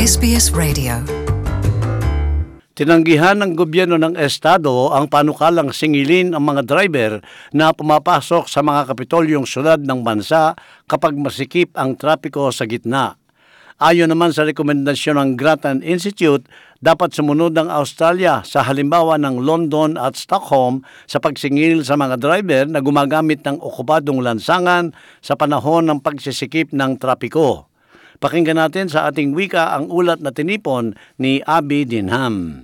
SBS Radio. Tinanggihan ng gobyerno ng estado ang panukalang singilin ang mga driver na pumapasok sa mga kapitolyong syudad ng bansa kapag masikip ang trapiko sa gitna. Ayon naman sa rekomendasyon ng Grattan Institute, dapat sumunod ang Australia sa halimbawa ng London at Stockholm sa pagsingil sa mga driver na gumagamit ng okupadong lansangan sa panahon ng pagsisikip ng trapiko. Pakinggan natin sa ating wika ang ulat na tinipon ni Abby Dinham.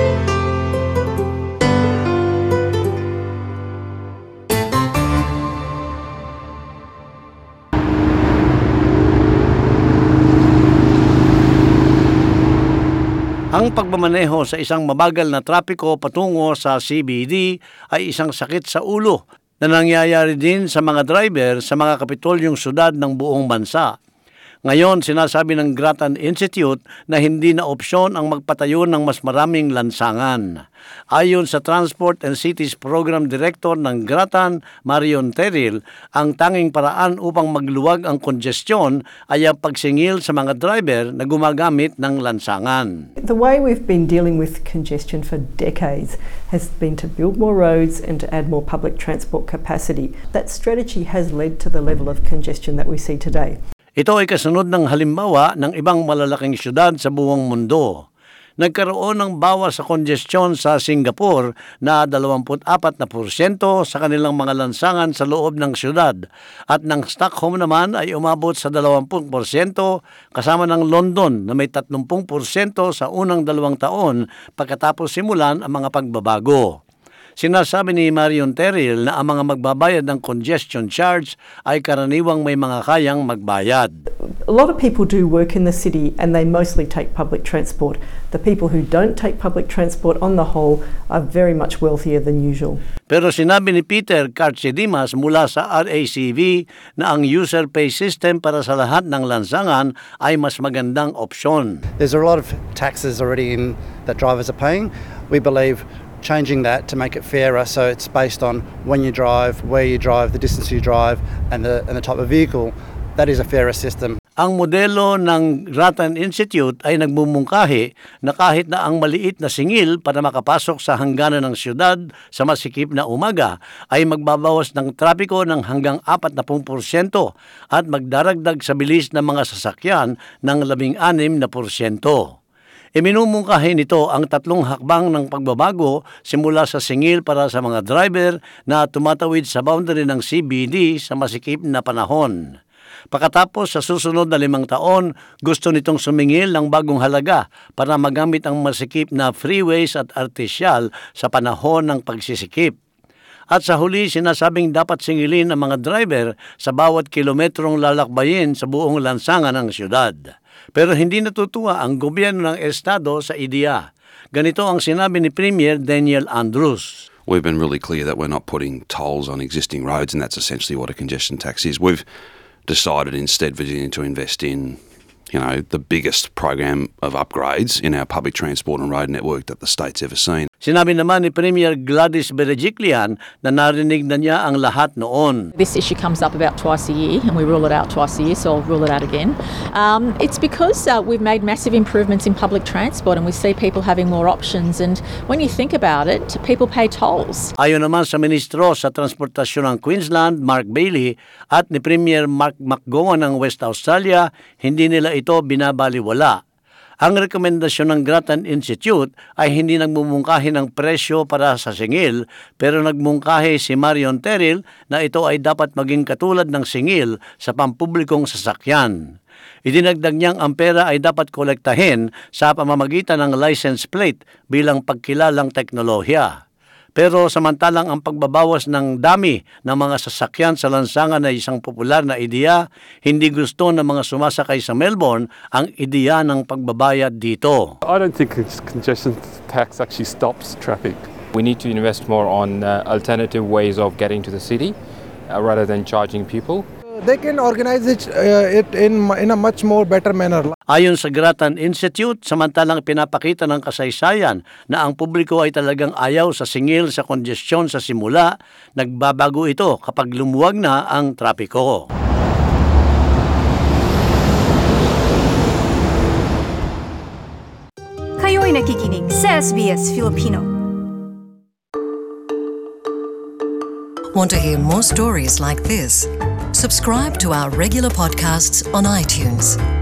Ang pagmamaneho sa isang mabagal na trapiko patungo sa CBD ay isang sakit sa ulo na nangyayari din sa mga driver sa mga kapitolyong syudad ng buong bansa. Ngayon, sinasabi ng Grattan Institute na hindi na opsyon ang magpatayo ng mas maraming lansangan. Ayon sa Transport and Cities Program Director ng Grattan, Marion Terrill, ang tanging paraan upang magluwag ang kongesyon ay ang pagsingil sa mga driver na gumagamit ng lansangan. The way we've been dealing with congestion for decades has been to build more roads and to add more public transport capacity. That strategy has led to the level of congestion that we see today. Ito ay kasunod ng halimbawa ng ibang malalaking syudad sa buong mundo. Nagkaroon ng bawas sa kongesyon sa Singapore na 24% sa kanilang mga lansangan sa loob ng syudad at ng Stockholm naman ay umabot sa 20% kasama ng London na may 30% sa unang 2 taon pagkatapos simulan ang mga pagbabago. Sinasabi ni Marion Terrill na ang mga magbabayad ng congestion charge ay karaniwang may mga kayang magbayad. A lot of people do work in the city and they mostly take public transport. The people who don't take public transport on the whole are very much wealthier than usual. Pero sinabi ni Peter Kartsidimas mula sa RACV na ang user pay system para sa lahat ng lansangan ay mas magandang opsyon. There's a lot of taxes already in that drivers are paying. We believe changing that to make it fairer, so it's based on when you drive, where you drive, the distance you drive, and the type of vehicle. That is a fairer system. Ang modelo ng Grattan Institute ay nagmumungkahi na kahit na ang maliit na singil para makapasok sa hangganan ng syudad sa masikip na umaga ay magbabawas ng trapiko ng hanggang 40% at magdaragdag sa bilis ng mga sasakyan ng 16%. Iminumungkahi nito ang 3 hakbang ng pagbabago simula sa singil para sa mga driver na tumatawid sa boundary ng CBD sa masikip na panahon. Pagkatapos sa susunod na 5 taon, gusto nitong sumingil ng bagong halaga para magamit ang masikip na freeways at artisyal sa panahon ng pagsisikip. At sa huli, sinasabing dapat singilin ang mga driver sa bawat kilometrong lalakbayin sa buong lansangan ng syudad. Pero hindi natutuwa ang gobyerno ng estado sa ideya. Ganito ang sinabi ni Premier Daniel Andrews. We've been really clear that we're not putting tolls on existing roads, and that's essentially what a congestion tax is. We've decided instead, Virginia, to invest in, the biggest program of upgrades in our public transport and road network that the state's ever seen. Sinabi naman ni Premier Gladys Berejiklian na narinig na niya ang lahat noon. This issue comes up about twice a year, and we rule it out twice a year, so I'll rule it out again. It's because we've made massive improvements in public transport and we see people having more options, and when you think about it, people pay tolls. Ayon naman sa Ministro sa Transportasyon ng Queensland, Mark Bailey, at ni Premier Mark McGowan ng West Australia, hindi nila ito binabaliwala. Ang rekomendasyon ng Grattan Institute ay hindi nagmumungkahi ng presyo para sa singil, pero nagmungkahi si Marion Terrill na ito ay dapat maging katulad ng singil sa pampublikong sasakyan. Idinagdag niyang ang pera ay dapat kolektahin sa pamamagitan ng license plate bilang pagkilalang teknolohiya. Pero samantalang ang pagbabawas ng dami ng mga sasakyan sa lansangan ay isang popular na ideya, hindi gusto ng mga sumasakay sa Melbourne ang ideya ng pagbabayad dito. I don't think congestion tax actually stops traffic. We need to invest more on alternative ways of getting to the city rather than charging people. They can organize it in a much more better manner. Ayon sa Grattan Institute, samantalang pinapakita ng kasaysayan na ang publiko ay talagang ayaw sa singil sa kongesyon sa simula, nagbabago ito kapag lumuwag na ang trapiko. Kayo'y nakikinig sa SBS Filipino. Want to hear more stories like this? Subscribe to our regular podcasts on iTunes.